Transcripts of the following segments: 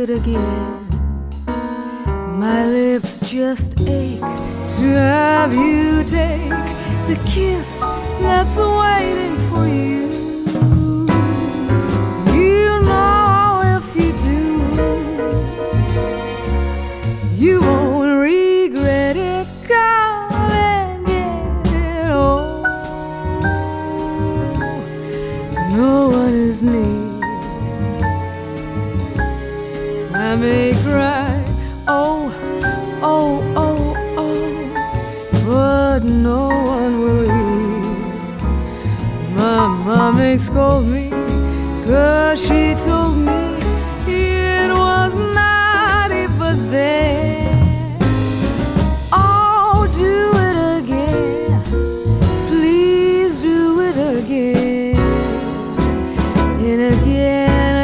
it again. My lips just ache to have you take the kiss that's waiting for you. You know if you do, you won't regret it. Come and get it. Oh, no one is near. I may cry, oh, oh, oh, oh, but no one will hear. My mom may scold me, 'cause she told me it was naughty, but then, oh, do it again, please do it again, and again.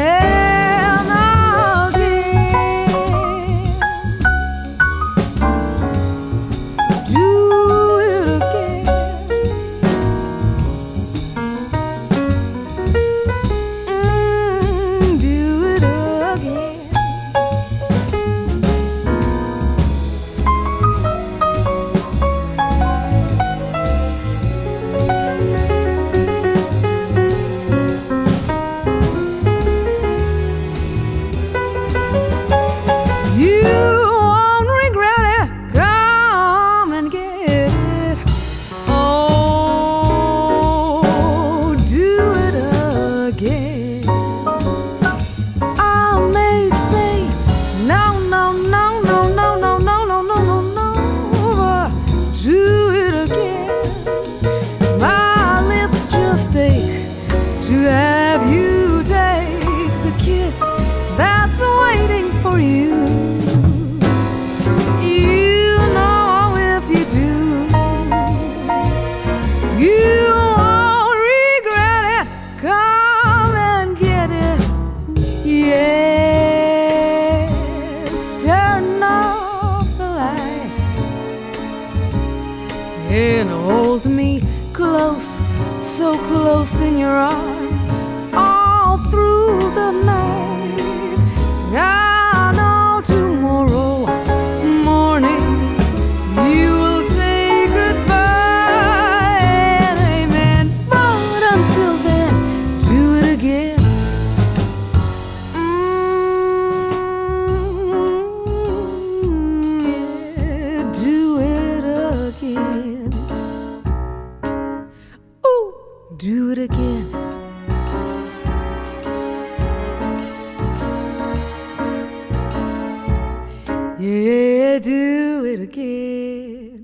To have you take the kiss that's waiting for you. You know if you do, you won't regret it. Come and get it. Yes, turn off the light and hold me close, so close in your arms, all through the night. I know tomorrow morning you will say goodbye and amen. But until then, do it again. Yeah, do it again. Ooh, do it again. Yeah, do it again.